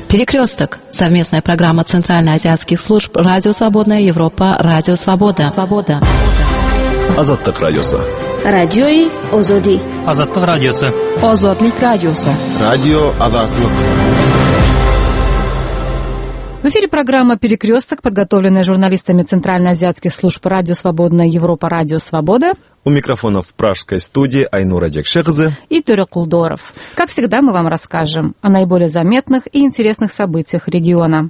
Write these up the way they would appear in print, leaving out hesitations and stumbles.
Перекресток. Совместная программа Центральноазиатских служб «Радио Свободная Европа», «Радио Свобода». Азаттык радиосы. Радиои Озоди. Азаттык радиосы. Озодлик радиосы. Радио Азаттык. В эфире программа «Перекресток», подготовленная журналистами Центральноазиатских служб «Радио Свободная Европа», «Радио Свобода». У микрофонов в пражской студии Айнура Декшехзе и Төрек Кулдоров. Как всегда, мы вам расскажем о наиболее заметных и интересных событиях региона.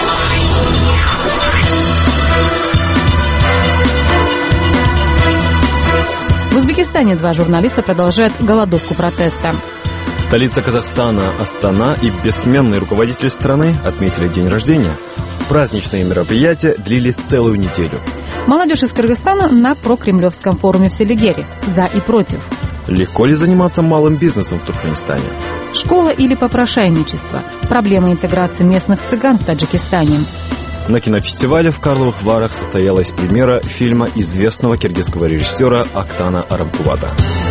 В Узбекистане 2 журналиста продолжают голодовку протеста. Столица Казахстана Астана и бессменный руководитель страны отметили день рождения. Праздничные мероприятия длились целую неделю. Молодежь из Кыргызстана на прокремлевском форуме в Селигере. За и против. Легко ли заниматься малым бизнесом в Туркменистане? Школа или попрошайничество? Проблемы интеграции местных цыган в Таджикистане. На кинофестивале в Карловых Варах состоялась премьера фильма известного киргизского режиссера Актана Арамкувата.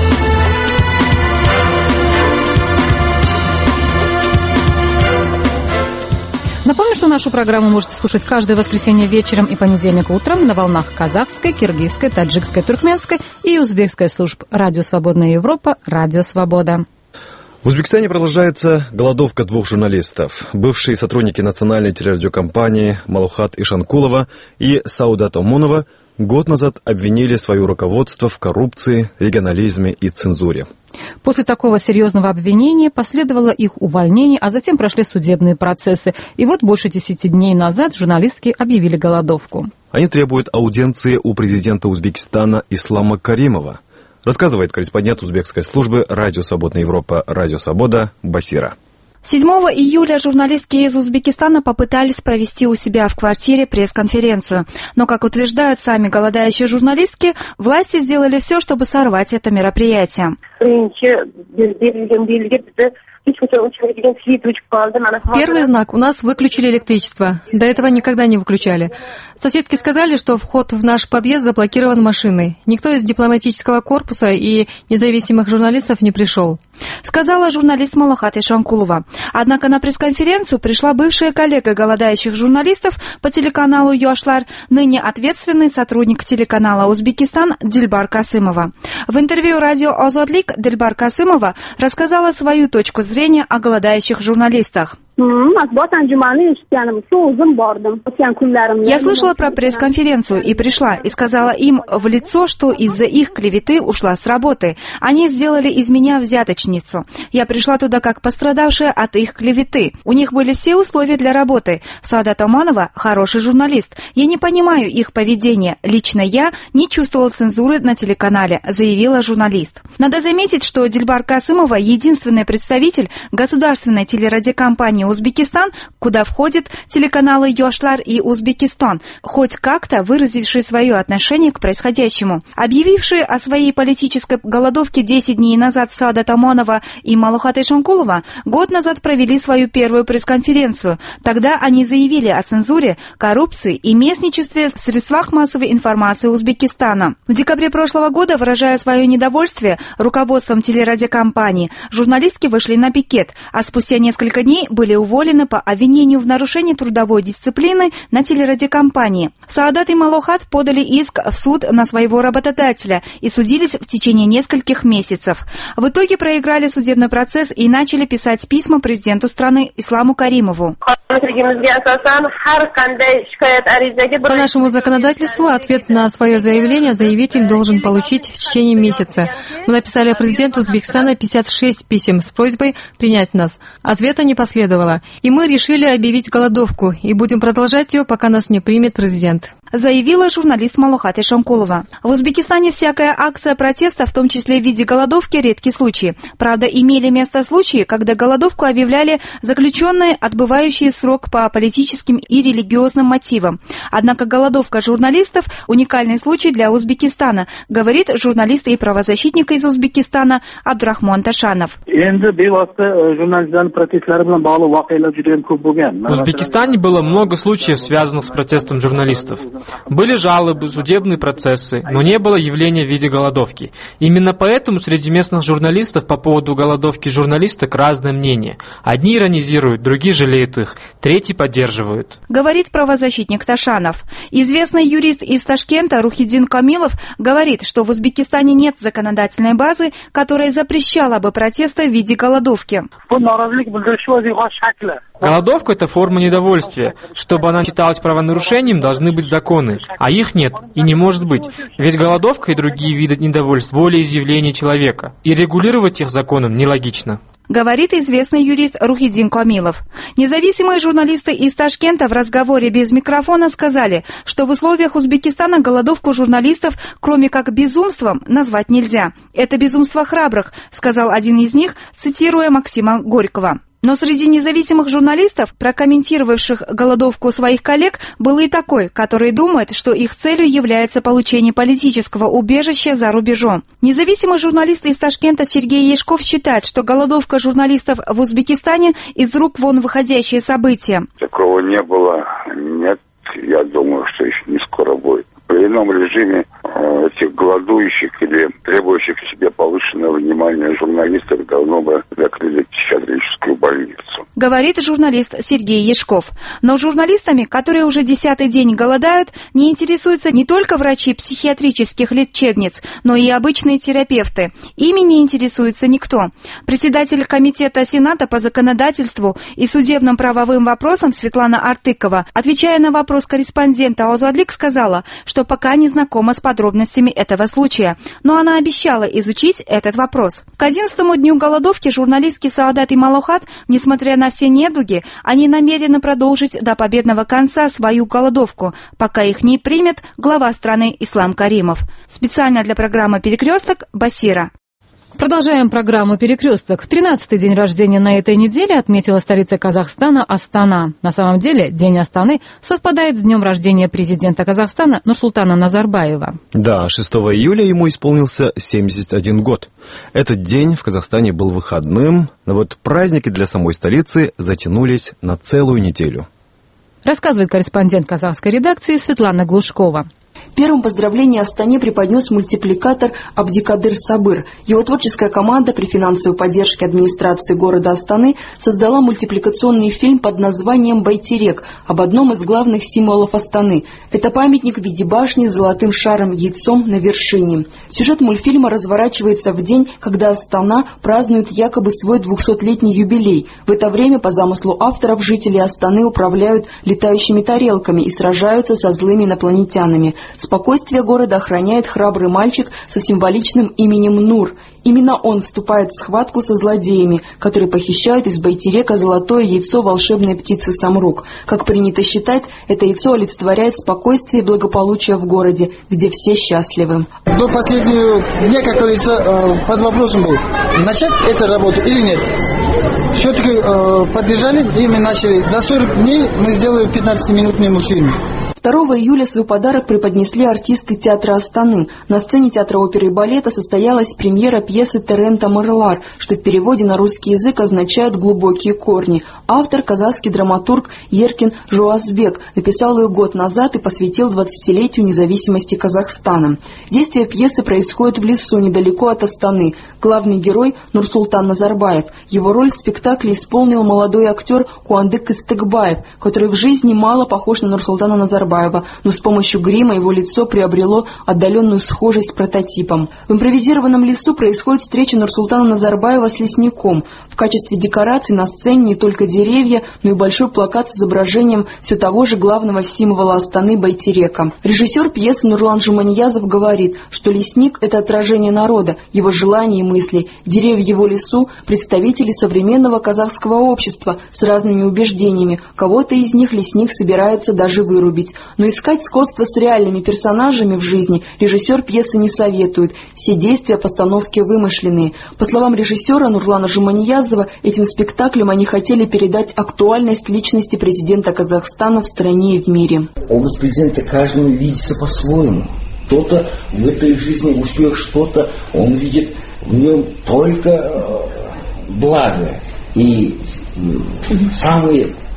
Напомню, что нашу программу можете слушать каждое воскресенье вечером и понедельник утром на волнах казахской, киргизской, таджикской, туркменской и узбекской служб «Радио Свободная Европа», «Радио Свобода». В Узбекистане продолжается голодовка 2 журналистов. Бывшие сотрудники национальной телерадиокомпании Малухат Ишанкулова и Саудат Омонова год назад обвинили свое руководство в коррупции, регионализме и цензуре. После такого серьезного обвинения последовало их увольнение, а затем прошли судебные процессы. И вот больше 10 дней назад журналистки объявили голодовку. Они требуют аудиенции у президента Узбекистана Ислама Каримова, рассказывает корреспондент узбекской службы «Радио Свободная Европа», «Радио Свобода» Басира. 7 июля журналистки из Узбекистана попытались провести у себя в квартире пресс-конференцию. Но, как утверждают сами голодающие журналистки, власти сделали все, чтобы сорвать это мероприятие. Первый знак. У нас выключили электричество. До этого никогда не выключали. Соседки сказали, что вход в наш подъезд заблокирован машиной. Никто из дипломатического корпуса и независимых журналистов не пришел. Сказала журналист Малухат Ишанкулова. Однако на пресс-конференцию пришла бывшая коллега голодающих журналистов по телеканалу «Юашлар», ныне ответственный сотрудник телеканала «Узбекистан» Дильбар Касымова. В интервью радио «Озодлик» Дильбар Касымова рассказала свою точку зрения о голодающих журналистах. Я слышала про пресс-конференцию и пришла, и сказала им в лицо, что из-за их клеветы ушла с работы. Они сделали из меня взяточницу. Я пришла туда как пострадавшая от их клеветы. У них были все условия для работы. Саадат Оманова хороший журналист. Я не понимаю их поведения. Лично я не чувствовала цензуры на телеканале, заявила журналист. Надо заметить, что Дильбар Касымова единственный представитель государственной телерадиокомпании «Узбекистан», куда входят телеканалы «Юашлар» и «Узбекистан», хоть как-то выразившие свое отношение к происходящему. Объявившие о своей политической голодовке 10 дней назад Саадат Оманова и Малухат Ишанкулова год назад провели свою первую пресс-конференцию. Тогда они заявили о цензуре, коррупции и местничестве в средствах массовой информации Узбекистана. В декабре прошлого года, выражая свое недовольствие руководством телерадиокомпании, журналистки вышли на пикет, а спустя несколько дней были уволены по обвинению в нарушении трудовой дисциплины на телерадиокомпании. Саадат и Малухат подали иск в суд на своего работодателя и судились в течение нескольких месяцев. В итоге проиграли судебный процесс и начали писать письма президенту страны Исламу Каримову. По нашему законодательству ответ на свое заявление заявитель должен получить в течение месяца. Мы написали президенту Узбекистана 56 писем с просьбой принять нас. Ответа не последовало. И мы решили объявить голодовку, и будем продолжать ее, пока нас не примет президент. Заявила журналист Малухат Ишанкулова. В Узбекистане всякая акция протеста, в том числе в виде голодовки, редкий случай. Правда, имели место случаи, когда голодовку объявляли заключенные, отбывающие срок по политическим и религиозным мотивам. Однако голодовка журналистов – уникальный случай для Узбекистана, говорит журналист и правозащитник из Узбекистана Абдрахман Ташанов. В Узбекистане было много случаев, связанных с протестом журналистов. Были жалобы, судебные процессы, но не было явления в виде голодовки. Именно поэтому среди местных журналистов по поводу голодовки журналисток разное мнение. Одни иронизируют, другие жалеют их, третьи поддерживают. Говорит правозащитник Ташанов. Известный юрист из Ташкента Рухидин Камилов говорит, что в Узбекистане нет законодательной базы, которая запрещала бы протесты в виде голодовки. Голодовка – это форма недовольствия. Чтобы она считалась правонарушением, должны быть законы. А их нет и не может быть. Ведь голодовка и другие виды недовольств – волеизъявления человека. И регулировать их законом нелогично. Говорит известный юрист Рухидин Камилов. Независимые журналисты из Ташкента в разговоре без микрофона сказали, что в условиях Узбекистана голодовку журналистов, кроме как безумством, назвать нельзя. Это безумство храбрых, сказал один из них, цитируя Максима Горького. Но среди независимых журналистов, прокомментировавших голодовку своих коллег, был и такой, который думает, что их целью является получение политического убежища за рубежом. Независимый журналист из Ташкента Сергей Ешков считает, что голодовка журналистов в Узбекистане из рук вон выходящее событие. Такого не было, нет, я думаю, что еще не скоро будет. При ином режиме этих голодующих или требующих к себе повышенного внимания журналистов давно бы закрыли психиатрическую больницу. Говорит журналист Сергей Ешков. Но журналистами, которые уже 10-й день голодают, не интересуются не только врачи психиатрических лечебниц, но и обычные терапевты. Ими не интересуется никто. Председатель комитета Сената по законодательству и судебным правовым вопросам Светлана Артыкова, отвечая на вопрос корреспондента Озадлик, сказала, что пока не знакома с подробностями этого случая, но она обещала изучить этот вопрос. К 11-му дню голодовки журналистки Саадат и Малохат, несмотря на все недуги, они намерены продолжить до победного конца свою голодовку, пока их не примет глава страны Ислам Каримов. Специально для программы «Перекресток» Басира. Продолжаем программу «Перекресток». 13-й день рождения на этой неделе отметила столица Казахстана Астана. На самом деле, День Астаны совпадает с днем рождения президента Казахстана Нурсултана Назарбаева. Да, 6 июля ему исполнился 71 год. Этот день в Казахстане был выходным, но вот праздники для самой столицы затянулись на целую неделю. Рассказывает корреспондент казахской редакции Светлана Глушкова. Первым поздравление Астане преподнес мультипликатор Абдикадыр Сабыр. Его творческая команда при финансовой поддержке администрации города Астаны создала мультипликационный фильм под названием «Байтерек» об одном из главных символов Астаны. Это памятник в виде башни с золотым шаром-яйцом на вершине. Сюжет мультфильма разворачивается в день, когда Астана празднует якобы свой 200-летний юбилей. В это время, по замыслу авторов, жители Астаны управляют летающими тарелками и сражаются со злыми инопланетянами. Спокойствие города охраняет храбрый мальчик со символичным именем Нур. Именно он вступает в схватку со злодеями, которые похищают из Байтерека золотое яйцо волшебной птицы Самрук. Как принято считать, это яйцо олицетворяет спокойствие и благополучие в городе, где все счастливы. До последнего дня, как говорится, под вопросом был, начать эту работу или нет. Все-таки поддержали, и мы начали. За 40 дней мы сделали 15-минутный мультфильм. 2 июля свой подарок преподнесли артисты театра Астаны. На сцене театра оперы и балета состоялась премьера пьесы Терента Мырлар, что в переводе на русский язык означает «глубокие корни». Автор, казахский драматург Еркин Жуазбек, написал ее год назад и посвятил 20-летию независимости Казахстана. Действие пьесы происходит в лесу, недалеко от Астаны. Главный герой Нурсултан Назарбаев. Его роль в спектакле исполнил молодой актер Куандык Истыкбаев, который в жизни мало похож на Нурсултана Назарбаева, но с помощью грима его лицо приобрело отдаленную схожесть с прототипом. В импровизированном лесу происходит встреча Нурсултана Назарбаева с лесником. В качестве декорации на сцене не только деревья, но и большой плакат с изображением все того же главного символа Астаны Байтерека. Режиссер пьесы Нурлан Жуманиязов говорит, что лесник – это отражение народа, его желаний и мыслей. Деревья в его лесу – представители современного казахского общества с разными убеждениями. Кого-то из них лесник собирается даже вырубить. Но искать сходство с реальными персонажами в жизни режиссер пьесы не советует. Все действия постановки вымышленные. По словам режиссера Нурлана Жуманиязова, этим спектаклем они хотели передать актуальность личности президента Казахстана в стране и в мире. Образ президента каждому видится по-своему. Кто-то в этой жизни успех, что-то он видит в нем только благо. И самые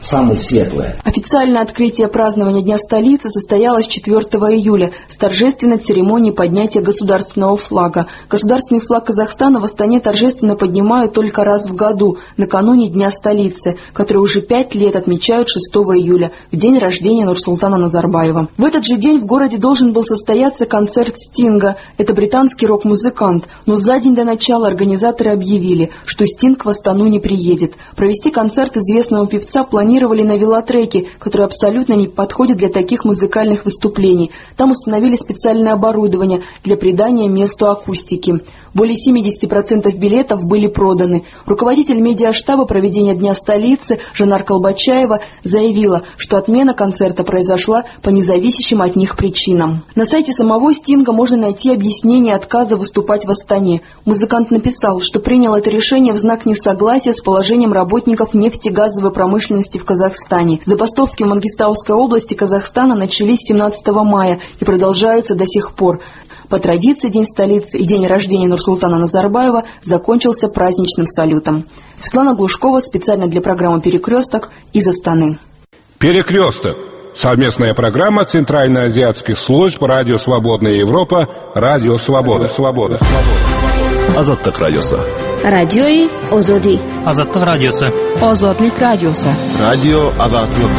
самое светлое. Официальное открытие празднования Дня столицы состоялось 4 июля с торжественной церемонией поднятия государственного флага. Государственный флаг Казахстана в Астане торжественно поднимают только раз в году, накануне Дня столицы, который уже 5 лет отмечают 6 июля, в день рождения Нурсултана Назарбаева. В этот же день в городе должен был состояться концерт Стинга. Это британский рок-музыкант. Но за день до начала организаторы объявили, что Стинг в Астану не приедет. Провести концерт известного певца планировали на велотреке, который абсолютно не подходит для таких музыкальных выступлений. Там установили специальное оборудование для придания месту акустики. Более 70% билетов были проданы. Руководитель медиаштаба проведения Дня столицы Жанар Колбачаева заявила, что отмена концерта произошла по независящим от них причинам. На сайте самого Стинга можно найти объяснение отказа выступать в Астане. Музыкант написал, что принял это решение в знак несогласия с положением работников нефтегазовой промышленности в Казахстане. Забастовки в Мангистауской области Казахстана начались 17 мая и продолжаются до сих пор. По традиции День столицы и день рождения Нурсултана Назарбаева закончился праздничным салютом. Светлана Глушкова специально для программы «Перекресток» из Астаны. «Перекресток» — совместная программа Центральноазиатских служб «Радио Свободная Европа», «Радио Свобода». Азаттык радиосы. Радиои Озоди. Азаттык радиосы. Озодлик радиосы. Радио Азаттык.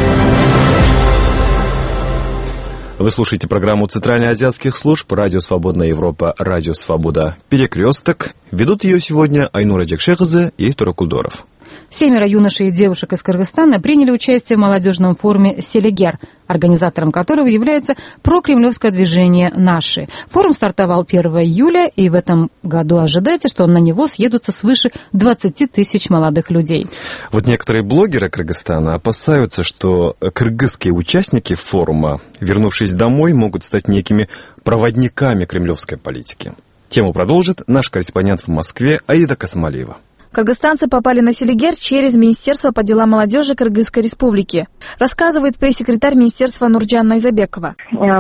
Вы слушаете программу Центральноазиатских служб «Радио Свободная Европа», «Радио Свобода». «Перекресток». Ведут ее сегодня Айнура Джекшехзе и Тура Кулдоров. 7 юношей и девушек из Кыргызстана приняли участие в молодежном форуме «Селигер», организатором которого является прокремлевское движение «Наши». Форум стартовал 1 июля, и в этом году ожидается, что на него съедутся свыше 20 тысяч молодых людей. Вот некоторые блогеры Кыргызстана опасаются, что кыргызские участники форума, вернувшись домой, могут стать некими проводниками кремлевской политики. Тему продолжит наш корреспондент в Москве Аида Касмалиева. Кыргызстанцы попали на Селигер через Министерство по делам молодежи Кыргызской республики, рассказывает пресс-секретарь министерства Нурджан Найзабекова.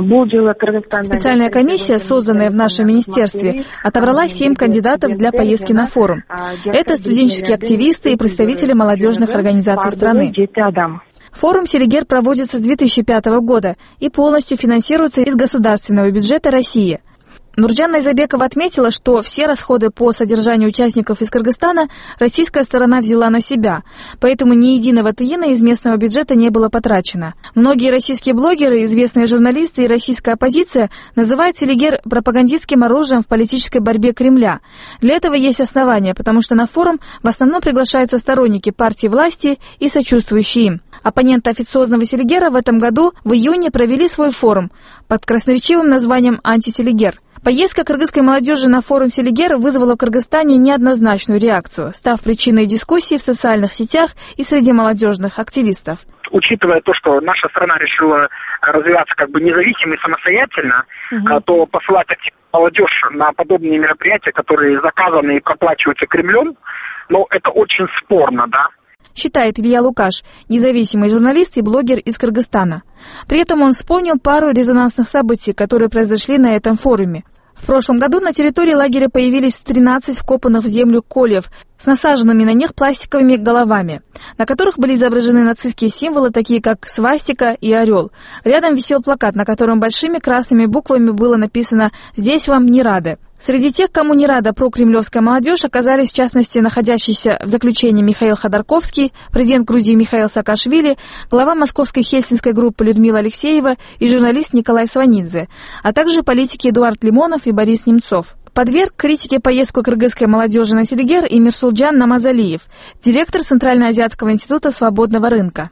Специальная комиссия, созданная в нашем министерстве, отобрала 7 кандидатов для поездки на форум. Это студенческие активисты и представители молодежных организаций страны. Форум «Селигер» проводится с 2005 года и полностью финансируется из государственного бюджета России. Нурджан Найзабекова отметила, что все расходы по содержанию участников из Кыргызстана российская сторона взяла на себя, поэтому ни единого тиына из местного бюджета не было потрачено. Многие российские блогеры, известные журналисты и российская оппозиция называют Селигер пропагандистским оружием в политической борьбе Кремля. Для этого есть основания, потому что на форум в основном приглашаются сторонники партии власти и сочувствующие им. Оппоненты официозного Селигера в этом году в июне провели свой форум под красноречивым названием «Антиселигер». Поездка кыргызской молодежи на форум «Селигер» вызвала в Кыргызстане неоднозначную реакцию, став причиной дискуссий в социальных сетях и среди молодежных активистов. Учитывая то, что наша страна решила развиваться как бы независимо и самостоятельно, то посылать молодежь на подобные мероприятия, которые заказаны и проплачиваются Кремлем, это очень спорно, да. Считает Илья Лукаш, независимый журналист и блогер из Кыргызстана. При этом он вспомнил пару резонансных событий, которые произошли на этом форуме. В прошлом году на территории лагеря появились 13 вкопанных в землю кольев с насаженными на них пластиковыми головами, на которых были изображены нацистские символы, такие как свастика и орел. Рядом висел плакат, на котором большими красными буквами было написано «Здесь вам не рады». Среди тех, кому не рада прокремлевская молодежь, оказались в частности находящийся в заключении Михаил Ходорковский, президент Грузии Михаил Саакашвили, глава московской хельсинской группы Людмила Алексеева и журналист Николай Сванидзе, а также политики Эдуард Лимонов и Борис Немцов. Подверг критике поездку кыргызской молодежи на Селигер и Мирсулджан Намазалиев, директор Центральноазиатского института свободного рынка.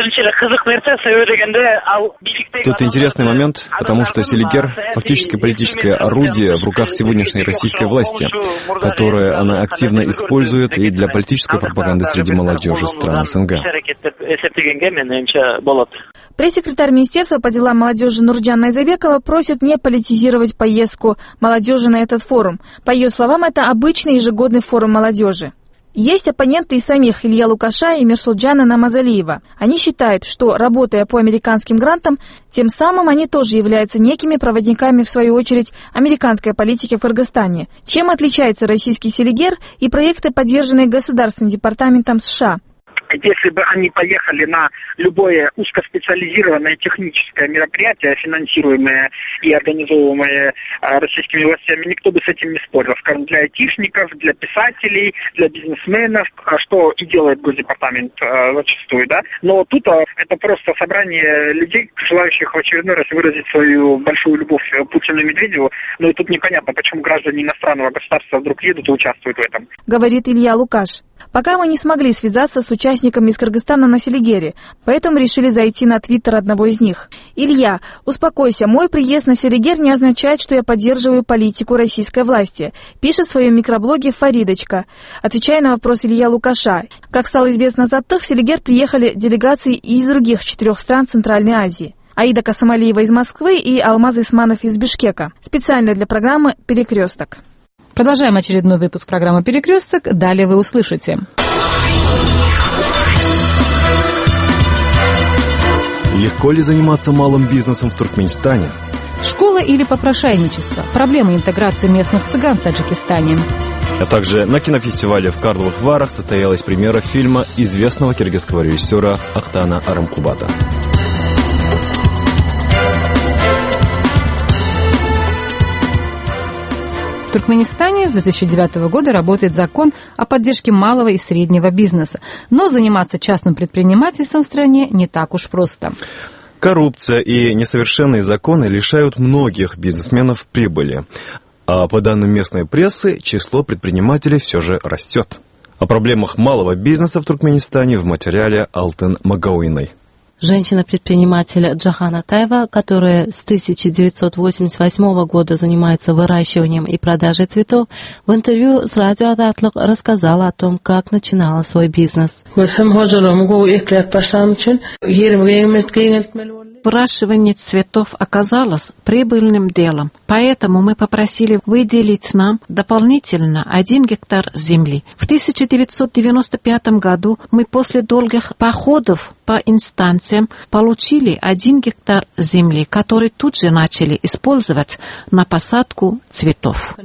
Тут интересный момент, потому что Селигер – фактически политическое орудие в руках сегодняшней российской власти, которое она активно использует и для политической пропаганды среди молодежи стран СНГ. Пресс-секретарь Министерства по делам молодежи Нурджан Найзабекова просит не политизировать поездку молодежи на этот форум. По ее словам, это обычный ежегодный форум молодежи. Есть оппоненты и самих Илья Лукаша и Мирсулджана Намазалиева. Они считают, что, работая по американским грантам, тем самым они тоже являются некими проводниками, в свою очередь, американской политики в Кыргызстане. Чем отличается российский Селигер и проекты, поддержанные Государственным департаментом США? Если бы они поехали на любое узкоспециализированное техническое мероприятие, финансируемое и организовываемое российскими властями, никто бы с этим не спорил. Скажем, для айтишников, для писателей, для бизнесменов, что и делает Госдепартамент зачастую, да. Но тут это просто собрание людей, желающих в очередной раз выразить свою большую любовь Путину и Медведеву. Но и тут непонятно, почему граждане иностранного государства вдруг едут и участвуют в этом. Говорит Илья Лукаш. Пока мы не смогли связаться с участниками из Кыргызстана на Селигере, поэтому решили зайти на твиттер одного из них. Илья, успокойся, мой приезд на Селигер не означает, что я поддерживаю политику российской власти, пишет в своем микроблоге Фаридочка, отвечая на вопрос Илья Лукаша. Как стало известно за в Селигер приехали делегации из других 4 стран Центральной Азии. Аида Касамалиева из Москвы и Алмаз Исманов из Бишкека. Специально для программы «Перекресток». Продолжаем очередной выпуск программы «Перекресток». Далее вы услышите. Легко ли заниматься малым бизнесом в Туркменистане? Школа или попрошайничество? Проблемы интеграции местных цыган в Таджикистане. А также на кинофестивале в Карловых Варах состоялась премьера фильма известного киргизского режиссера Ахтана Арамкубата. В Туркменистане с 2009 года работает закон о поддержке малого и среднего бизнеса. Но заниматься частным предпринимательством в стране не так уж просто. Коррупция и несовершенные законы лишают многих бизнесменов прибыли. А по данным местной прессы, число предпринимателей все же растет. О проблемах малого бизнеса в Туркменистане в материале Алтын Магауиной. Женщина-предприниматель Джахан Атаева, которая с 1988 года занимается выращиванием и продажей цветов, в интервью с радио Ататлык рассказала о том, как начинала свой бизнес. Выращивание цветов оказалось прибыльным делом, поэтому мы попросили выделить нам дополнительно 1 гектар земли. В 1995 году мы после долгих походов по инстанциям получили 1 гектар земли, который тут же начали использовать на посадку цветов.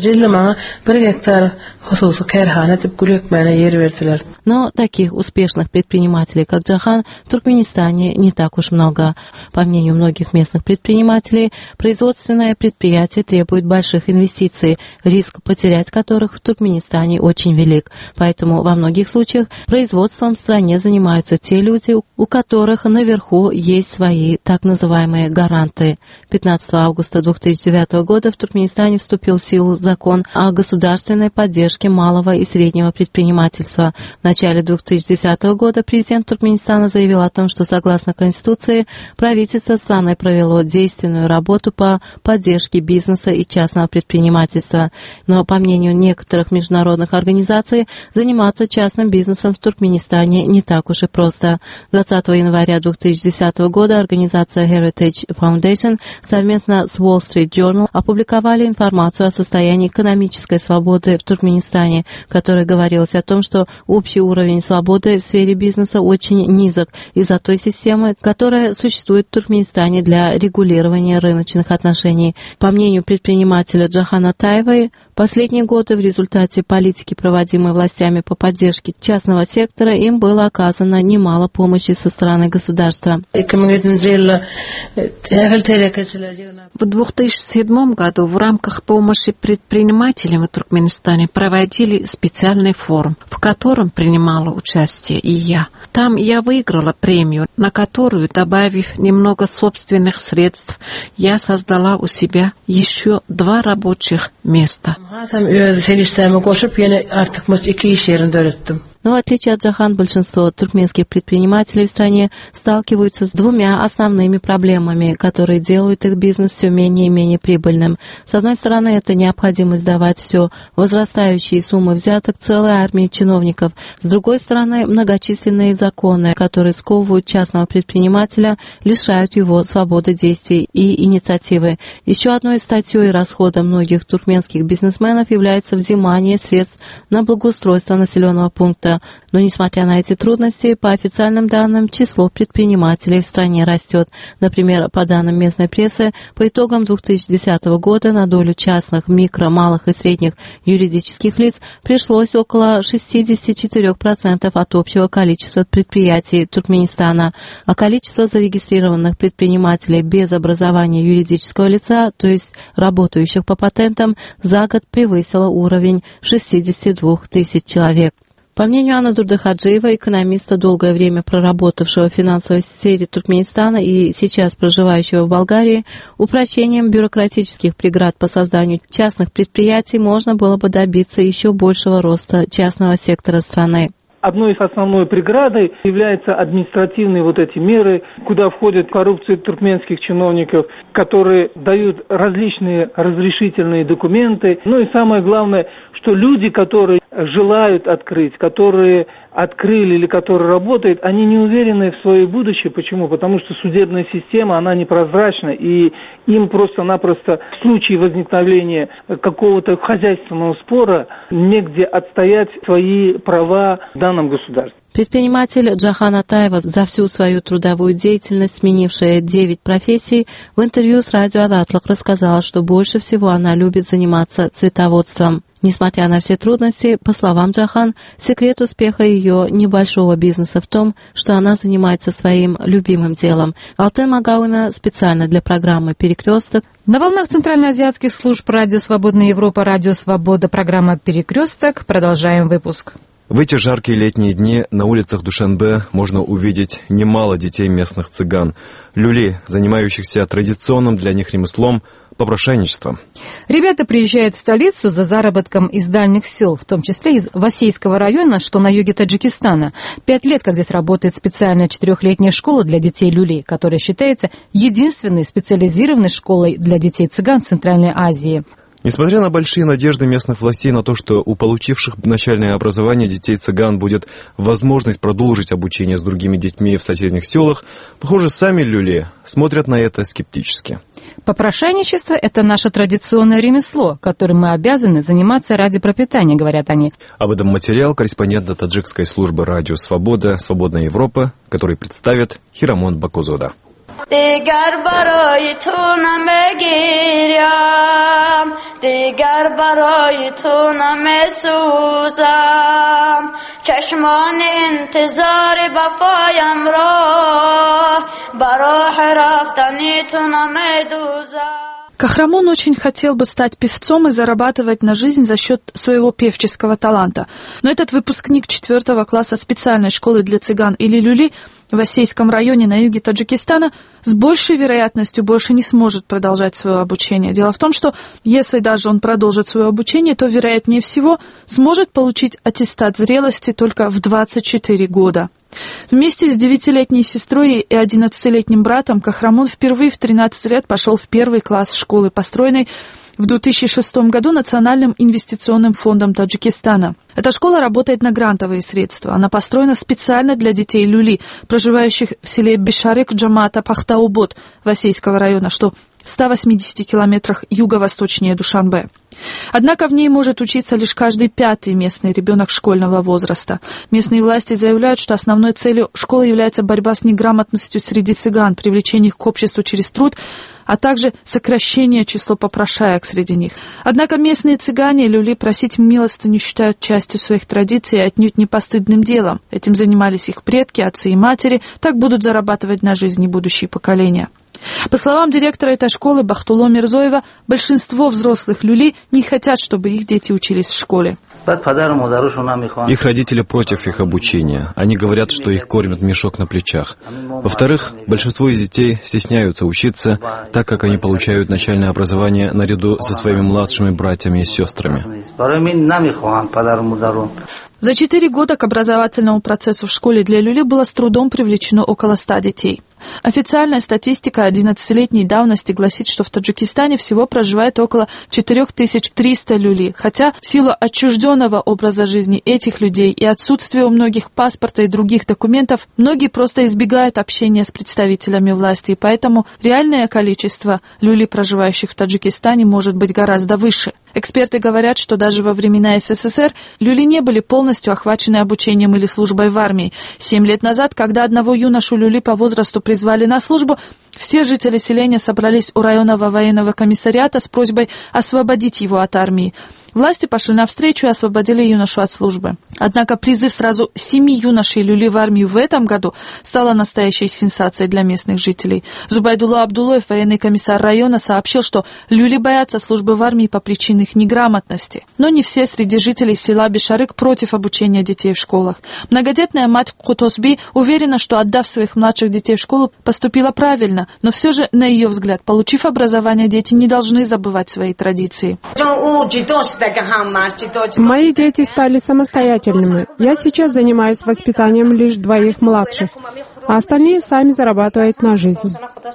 Но таких успешных предпринимателей, как Джахан, в Туркменистане не так уж много. По мнению многих местных предпринимателей, производственное предприятие требует больших инвестиций, риск потерять которых в Туркменистане очень велик. Поэтому во многих случаях производством в стране занимаются те люди, у которых наверху есть свои так называемые гаранты. 15 августа 2009 года в Туркменистане вступил в силу закон о государственной поддержке малого и среднего предпринимательства. В начале 2010 года президент Туркменистана заявил о том, что согласно Конституции правительство страны провело действенную работу по поддержке бизнеса и частного предпринимательства. Но, по мнению некоторых международных организаций, заниматься частным бизнесом в Туркменистане не так уж и просто. 20 января 2010 года организация Heritage Foundation совместно с Wall Street Journal опубликовали информацию о состоянии экономической свободы в Туркменистане, в которой говорилось о том, что общий уровень свободы в сфере бизнеса очень низок из-за той системы, которая существует в Туркменистане для регулирования рыночных отношений. По мнению предпринимателя Джахана Атаевой, последние годы в результате политики, проводимой властями по поддержке частного сектора, им было оказано немало помощи со стороны государства. В 2007 году в рамках помощи предпринимателям в Туркменистане проводили специальный форум, в котором принимала участие и я. Там я выиграла премию, на которую, добавив немного собственных средств, я создала у себя еще 2 рабочих места. Но в отличие от Джахан, большинство туркменских предпринимателей в стране сталкиваются с 2 основными проблемами, которые делают их бизнес все менее и менее прибыльным. С одной стороны, это необходимость давать все возрастающие суммы взяток целой армии чиновников. С другой стороны, многочисленные законы, которые сковывают частного предпринимателя, лишают его свободы действий и инициативы. Еще одной статьей и расходом многих туркменских бизнесменов является взимание средств на благоустройство населенного пункта. работа. Но, несмотря на эти трудности, по официальным данным, число предпринимателей в стране растет. Например, по данным местной прессы, по итогам 2010 года на долю частных, микро, малых и средних юридических лиц пришлось около 64% от общего количества предприятий Туркменистана, а количество зарегистрированных предпринимателей без образования юридического лица, то есть работающих по патентам, за год превысило уровень 62 тысяч человек. По мнению Анны Дурдыхаджиева, экономиста, долгое время проработавшего в финансовой сфере Туркменистана и сейчас проживающего в Болгарии, упрочением бюрократических преград по созданию частных предприятий можно было бы добиться еще большего роста частного сектора страны. Одной из основной преградой являются административные эти меры, куда входит коррупция туркменских чиновников, которые дают различные разрешительные документы. Ну и самое главное, что люди, которые желают открыть, которые открыли или которые работают, они не уверены в свое будущее. Почему? Потому что судебная система, она непрозрачна, и им просто-напросто в случае возникновения какого-то хозяйственного спора негде отстоять свои права в данном государстве. Предприниматель Джахан Атаева, за всю свою трудовую деятельность сменившая 9 профессий, в интервью с радио «Адатлык» рассказала, что больше всего она любит заниматься цветоводством. Несмотря на все трудности, по словам Джахан, секрет успеха ее небольшого бизнеса в том, что она занимается своим любимым делом. Алтын Магауина специально для программы «Перекресток». На волнах центральноазиатских служб «Радио Свободная Европа», «Радио Свобода», программа «Перекресток». Продолжаем выпуск. В эти жаркие летние дни на улицах Душанбе можно увидеть немало детей местных цыган, люли, занимающихся традиционным для них ремеслом попрошайничеством. Ребята приезжают в столицу за заработком из дальних сел, в том числе из Васейского района, что на юге Таджикистана. 5 лет, как здесь работает специальная 4-летняя школа для детей люли, которая считается единственной специализированной школой для детей цыган в Центральной Азии. Несмотря на большие надежды местных властей на то, что у получивших начальное образование детей цыган будет возможность продолжить обучение с другими детьми в соседних селах, похоже, сами люли смотрят на это скептически. Попрошайничество – это наше традиционное ремесло, которым мы обязаны заниматься ради пропитания, говорят они. Об этом материал корреспондента таджикской службы «Радио Свобода», «Свободная Европа», который представит Хирамон Бакузода. دیگر برای تو نمیگیرم دیگر برای تو نمیسوزم چشمان انتظار وفایم را برای رفتنی تو نمیدوزم. Кахрамон очень хотел бы стать певцом и зарабатывать на жизнь за счет своего певческого таланта. Но этот выпускник 4 класса специальной школы для цыган или люли в Васейском районе на юге Таджикистана с большей вероятностью больше не сможет продолжать свое обучение. Дело в том, что если даже он продолжит свое обучение, то, вероятнее всего, сможет получить аттестат зрелости только в 24 года. Вместе с 9-летней сестрой и 11-летним братом Кахрамон впервые в 13 лет пошел в 1 класс школы, построенной в 2006 году Национальным инвестиционным фондом Таджикистана. Эта школа работает на грантовые средства. Она построена специально для детей люли, проживающих в селе Бешарик Джамата Пахтаубод Васейского района, что в 180 километрах юго-восточнее Душанбе. Однако в ней может учиться лишь каждый 5-й местный ребенок школьного возраста. Местные власти заявляют, что основной целью школы является борьба с неграмотностью среди цыган, привлечение их к обществу через труд, а также сокращение числа попрошаек среди них. Однако местные цыгане и люли просить милостыню считают частью своих традиций и отнюдь не постыдным делом. Этим занимались их предки, отцы и матери, так будут зарабатывать на жизнь и будущие поколения. По словам директора этой школы Бахтуло Мирзоева, большинство взрослых люли не хотят, чтобы их дети учились в школе. Их родители против их обучения. Они говорят, что их кормят мешок на плечах. Во-вторых, большинство из детей стесняются учиться, так как они получают начальное образование наряду со своими младшими братьями и сестрами. За 4 года к образовательному процессу в школе для люли было с трудом привлечено около 100 детей. Официальная статистика 11-летней давности гласит, что в Таджикистане всего проживает около 4300 люли, хотя в силу отчужденного образа жизни этих людей и отсутствия у многих паспорта и других документов, многие просто избегают общения с представителями власти, и поэтому реальное количество люли, проживающих в Таджикистане, может быть гораздо выше. Эксперты говорят, что даже во времена СССР люли не были полностью охвачены обучением или службой в армии. 7 лет назад, когда одного юношу люли по возрасту призвали на службу, все жители селения собрались у районного военного комиссариата с просьбой освободить его от армии. Власти пошли навстречу и освободили юношу от службы. Однако призыв сразу 7 юношей люли в армию в этом году стала настоящей сенсацией для местных жителей. Зубайдулла Абдуллоев, военный комиссар района, сообщил, что люли боятся службы в армии по причине их неграмотности. Но не все среди жителей села Бишарык против обучения детей в школах. Многодетная мать Кутосби уверена, что, отдав своих младших детей в школу, поступила правильно, но все же, на ее взгляд, получив образование, дети не должны забывать свои традиции. Мои дети стали самостоятельными. Я сейчас занимаюсь воспитанием лишь 2 младших, а остальные сами зарабатывают на жизнь.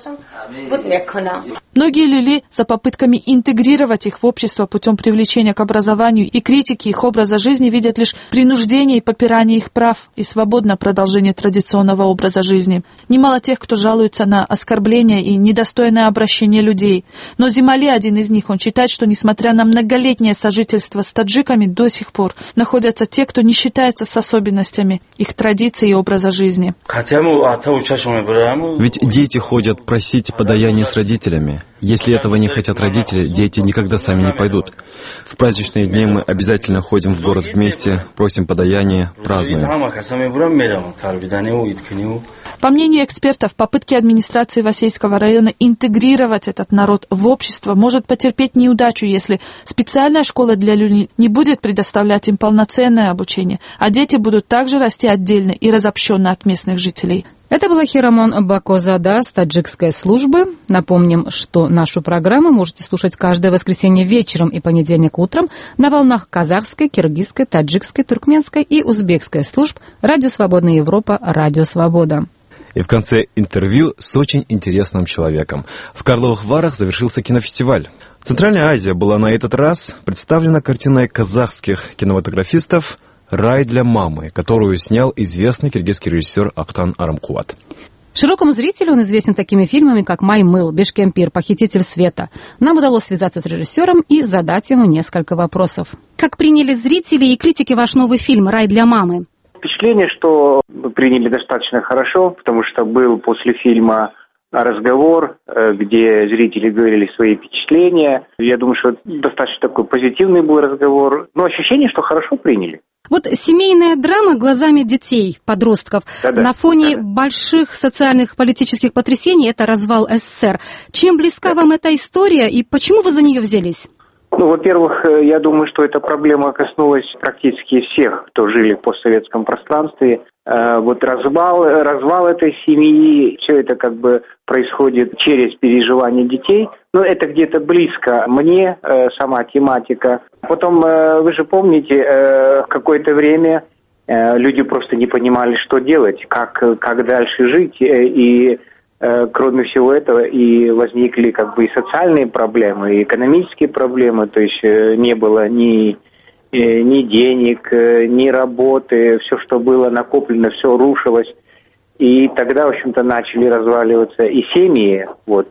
Многие люли за попытками интегрировать их в общество путем привлечения к образованию и критики их образа жизни видят лишь принуждение и попирание их прав и свободное продолжение традиционного образа жизни. Немало тех, кто жалуется на оскорбления и недостойное обращение людей. Но Зимали, один из них, он считает, что несмотря на многолетнее сожительство с таджиками, до сих пор находятся те, кто не считается с особенностями их традиций и образа жизни. Ведь дети ходят просить подаяния с родителями. Если этого не хотят родители, дети никогда сами не пойдут. В праздничные дни мы обязательно ходим в город вместе, просим подаяния, празднуем. По мнению экспертов, попытки администрации Васейского района интегрировать этот народ в общество может потерпеть неудачу, если специальная школа для люли не будет предоставлять им полноценное обучение, а дети будут также расти отдельно и разобщенно от местных жителей. Это была Хирамон Бакозада с таджикской службы. Напомним, что нашу программу можете слушать каждое воскресенье вечером и понедельник утром на волнах казахской, киргизской, таджикской, туркменской и узбекской служб «Радио Свободная Европа», «Радио Свобода». И в конце интервью с очень интересным человеком. В Карловых Варах завершился кинофестиваль. Центральная Азия была на этот раз представлена картиной казахских кинематографистов «Рай для мамы», которую снял известный киргизский режиссер Актан Арамкуат. Широкому зрителю он известен такими фильмами, как «Маймыл», «Бешкемпир», «Похититель света». Нам удалось связаться с режиссером и задать ему несколько вопросов. Как приняли зрители и критики ваш новый фильм «Рай для мамы»? Впечатление, что приняли достаточно хорошо, потому что был после фильма разговор, где зрители говорили свои впечатления. Я думаю, что достаточно такой позитивный был разговор. Но ощущение, что хорошо приняли. Вот семейная драма глазами детей, подростков, на фоне больших социальных политических потрясений, это развал СССР. Чем близка вам эта история и почему вы за нее взялись? Ну, во-первых, я думаю, что эта проблема коснулась практически всех, кто жили в постсоветском пространстве. Вот развал этой семьи, все это как бы происходит через переживания детей. Но это где-то близко мне, сама тематика. Потом, вы же помните, какое-то время люди просто не понимали, что делать, как дальше жить. И кроме всего этого и возникли как бы и социальные проблемы, и экономические проблемы. То есть не было ни денег, ни работы, все, что было накоплено, все рушилось. И тогда, в общем-то, начали разваливаться и семьи, вот,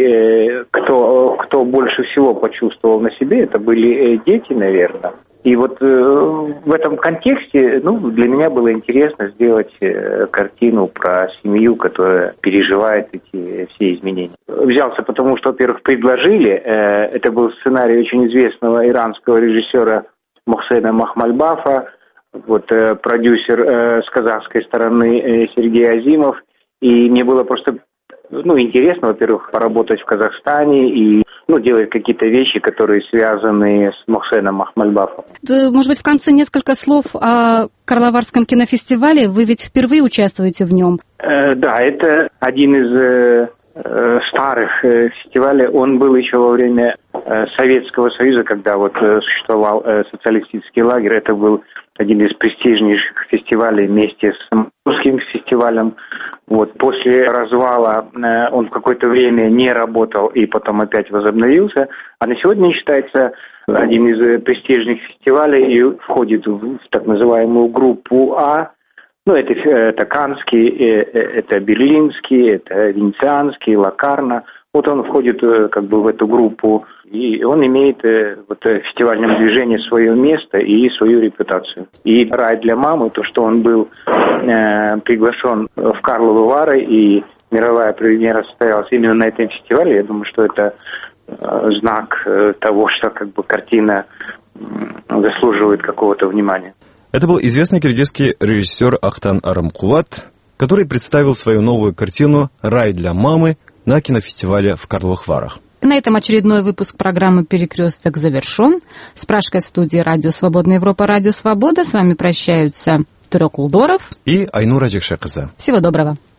и кто больше всего почувствовал на себе, это были дети, наверное. И вот в этом контексте, для меня было интересно сделать картину про семью, которая переживает эти все изменения. Взялся потому, что, во-первых, предложили, это был сценарий очень известного иранского режиссера Мохсена Махмальбафа, вот продюсер с казахской стороны Сергей Азимов, и мне было просто интересно, во-первых, поработать в Казахстане и делать какие-то вещи, которые связаны с Мохсеном Махмальбафом. Может быть, в конце несколько слов о Карловарском кинофестивале. Вы ведь впервые участвуете в нем. Да, это один из старых фестивалей. Он был еще во время Советского Союза, когда существовал социалистический лагерь. Это был один из престижнейших фестивалей вместе с Московским фестивалем. Вот. После развала он в какое-то время не работал и потом опять возобновился. А на сегодня считается один из престижных фестивалей и входит в так называемую группу А. Это Каннский, это Берлинский, это Венецианский, Локарно. Вот он входит как бы в эту группу, и он имеет в фестивальном движении свое место и свою репутацию. И «Рай для мамы», то, что он был приглашен в Карловы Вары, и мировая премьера состоялась именно на этом фестивале, я думаю, что это знак того, что как бы картина заслуживает какого-то внимания. Это был известный киргизский режиссер Ахтан Арамкулат, который представил свою новую картину «Рай для мамы» на кинофестивале в Карловых Варах. На этом очередной выпуск программы «Перекресток» завершен. С Пражской студии «Радио Свободная Европа», «Радио Свобода» с вами прощаются Турек Улдоров и Айнура Джекшекызы. Всего доброго.